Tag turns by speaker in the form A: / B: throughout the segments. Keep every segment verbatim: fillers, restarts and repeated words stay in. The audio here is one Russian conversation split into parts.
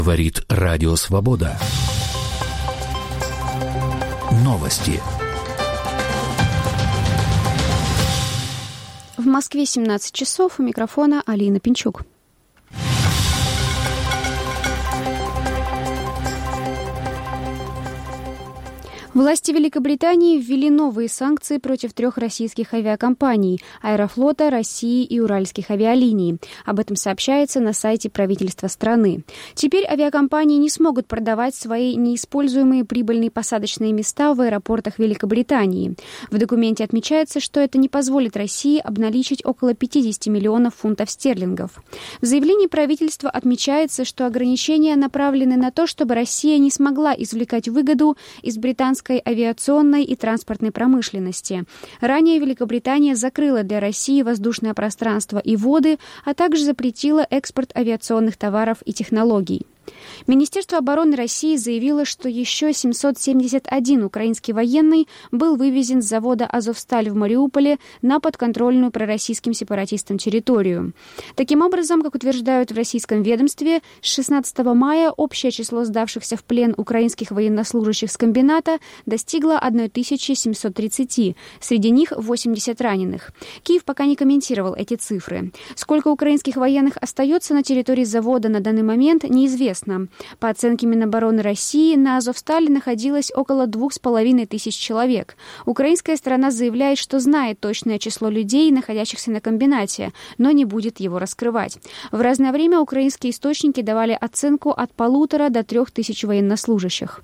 A: Говорит Радио Свобода. Новости.
B: В Москве семнадцать часов. У микрофона Алина Пинчук. Власти Великобритании ввели новые санкции против трех российских авиакомпаний – Аэрофлота, России и Уральских авиалиний. Об этом сообщается на сайте правительства страны. Теперь авиакомпании не смогут продавать свои неиспользуемые прибыльные посадочные места в аэропортах Великобритании. В документе отмечается, что это не позволит России обналичить около пятьдесят миллионов фунтов стерлингов. В заявлении правительства отмечается, что ограничения направлены на то, чтобы Россия не смогла извлекать выгоду из британской авиационной и транспортной промышленности. Ранее Великобритания закрыла для России воздушное пространство и воды, а также запретила экспорт авиационных товаров и технологий. Министерство обороны России заявило, что еще семьсот семьдесят один украинский военный был вывезен с завода «Азовсталь» в Мариуполе на подконтрольную пророссийским сепаратистам территорию. Таким образом, как утверждают в российском ведомстве, с шестнадцатого мая общее число сдавшихся в плен украинских военнослужащих с комбината достигло тысяча семьсот тридцать, среди них восемьдесят раненых. Киев пока не комментировал эти цифры. Сколько украинских военных остается на территории завода на данный момент, неизвестно. По оценке Минобороны России, на «Азовстале» находилось около двух с половиной тысяч человек. Украинская сторона заявляет, что знает точное число людей, находящихся на комбинате, но не будет его раскрывать. В разное время украинские источники давали оценку от полутора до трех тысяч военнослужащих.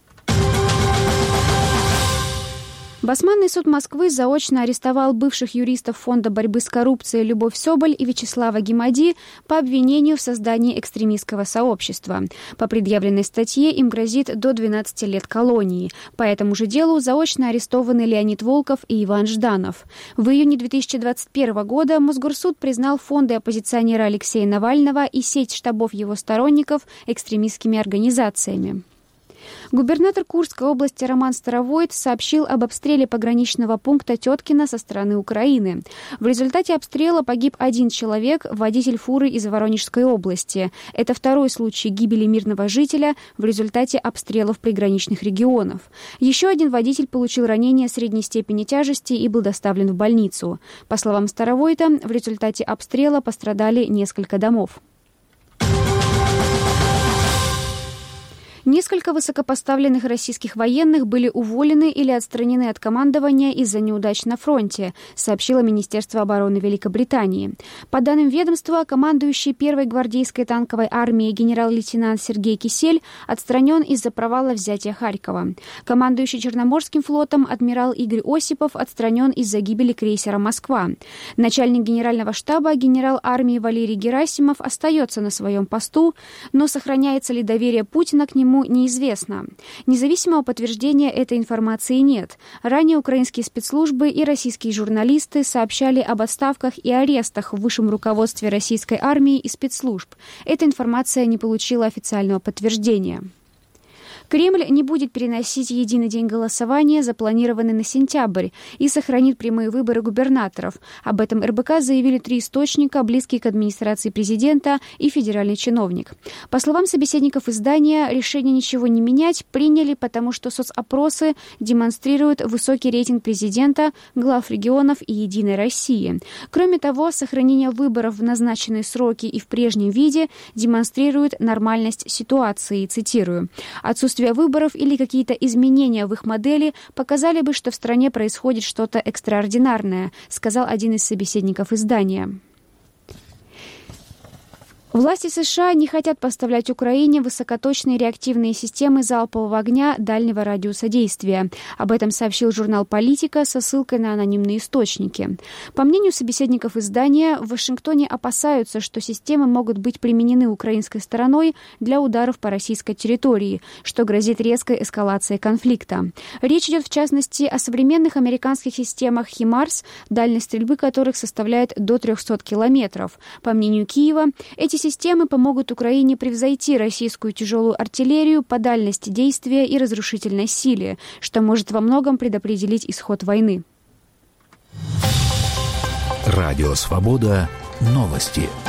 B: Басманный суд Москвы заочно арестовал бывших юристов Фонда борьбы с коррупцией Любовь Соболь и Вячеслава Гимади по обвинению в создании экстремистского сообщества. По предъявленной статье им грозит до двенадцати лет колонии. По этому же делу заочно арестованы Леонид Волков и Иван Жданов. В июне две тысячи двадцать первого года Мосгорсуд признал фонды оппозиционера Алексея Навального и сеть штабов его сторонников экстремистскими организациями. Губернатор Курской области Роман Старовойт сообщил об обстреле пограничного пункта Теткино со стороны Украины. В результате обстрела погиб один человек, водитель фуры из Воронежской области. Это второй случай гибели мирного жителя в результате обстрелов приграничных регионов. Еще один водитель получил ранение средней степени тяжести и был доставлен в больницу. По словам Старовойта, в результате обстрела пострадали несколько домов. Несколько высокопоставленных российских военных были уволены или отстранены от командования из-за неудач на фронте, сообщило Министерство обороны Великобритании. По данным ведомства, командующий первой гвардейской танковой армией генерал-лейтенант Сергей Кисель отстранен из-за провала взятия Харькова. Командующий Черноморским флотом адмирал Игорь Осипов отстранен из-за гибели крейсера «Москва». Начальник генерального штаба генерал армии Валерий Герасимов остается на своем посту, но сохраняется ли доверие Путина к нему, неизвестно. Независимого подтверждения этой информации нет. Ранее украинские спецслужбы и российские журналисты сообщали об отставках и арестах в высшем руководстве российской армии и спецслужб. Эта информация не получила официального подтверждения. Кремль не будет переносить единый день голосования, запланированный на сентябрь, и сохранит прямые выборы губернаторов. Об этом эр бэ ка заявили три источника, близкие к администрации президента и федеральный чиновник. По словам собеседников издания, решение ничего не менять приняли, потому что соцопросы демонстрируют высокий рейтинг президента, глав регионов и «Единой России». Кроме того, сохранение выборов в назначенные сроки и в прежнем виде демонстрирует нормальность ситуации, цитирую. Отсутствие выборов или какие-то изменения в их модели показали бы, что в стране происходит что-то экстраординарное, сказал один из собеседников издания. Власти США не хотят поставлять Украине высокоточные реактивные системы залпового огня дальнего радиуса действия. Об этом сообщил журнал «Политика» со ссылкой на анонимные источники. По мнению собеседников издания, в Вашингтоне опасаются, что системы могут быть применены украинской стороной для ударов по российской территории, что грозит резкой эскалацией конфликта. Речь идет, в частности, о современных американских системах «Химарс», дальность стрельбы которых составляет до трехсот километров. По мнению Киева, эти системы помогут Украине превзойти российскую тяжелую артиллерию по дальности действия и разрушительной силе, что может во многом предопределить исход войны.
A: Радио «Свобода». Новости.